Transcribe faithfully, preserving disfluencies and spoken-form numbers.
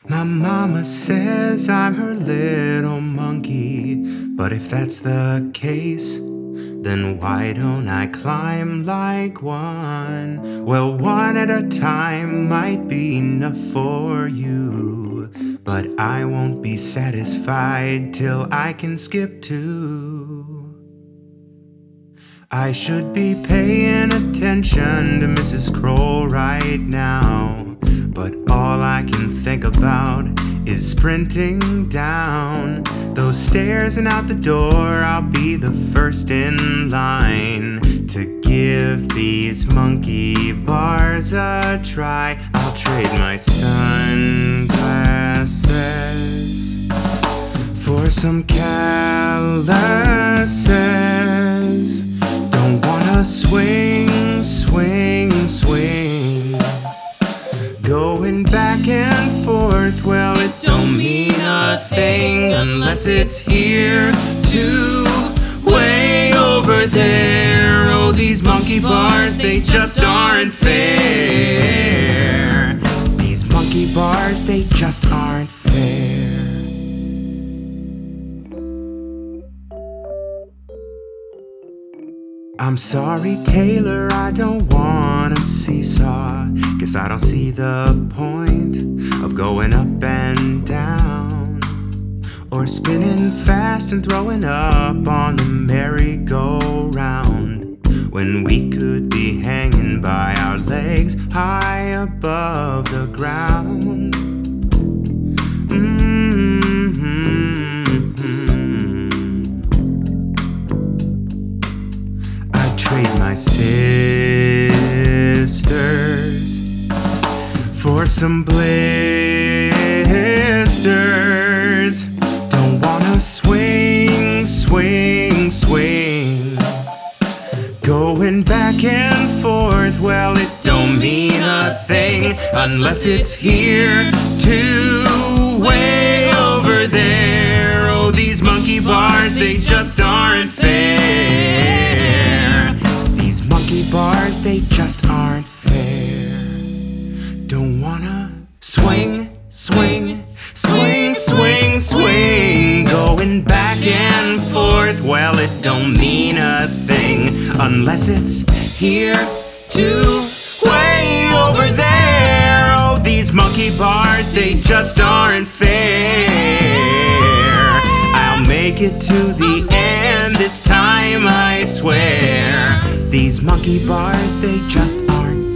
My mama says I'm her little monkey, but if that's the case, then why don't I climb like one? Well, one at a time might be enough for you, but I won't be satisfied till I can skip two. I should be paying attention to Missus Kroll right now, but all I can think about is sprinting down those stairs and out the door. I'll be the first in line to give these monkey bars a try. I'll trade my sunglasses for some calluses. Don't wanna swing, swing, swing. Going back and forth, well, it don't mean a thing unless it's here to way over there. Oh, these monkey bars, they just aren't fair. These monkey bars, they just aren't fair. I'm sorry, Taylor, I don't wanna seesaw, 'cause I don't see the point of going up and down, or spinning fast and throwing up on the merry-go-round, when we could be hanging by our legs high above the ground. Trade my sisters for some blisters. Don't wanna swing, swing, swing. Going back and forth, well, it don't mean a thing unless it's here to way over there. Oh, these monkey bars, they just aren't fair. These monkey bars, they just aren't fair. Don't wanna swing, swing, swing, swing, swing. Going back and forth, well, it don't mean a thing unless it's here to way over there. Oh, these monkey bars, they just aren't fair. I'll make it to the end this time, I swear. These monkey bars, they just aren't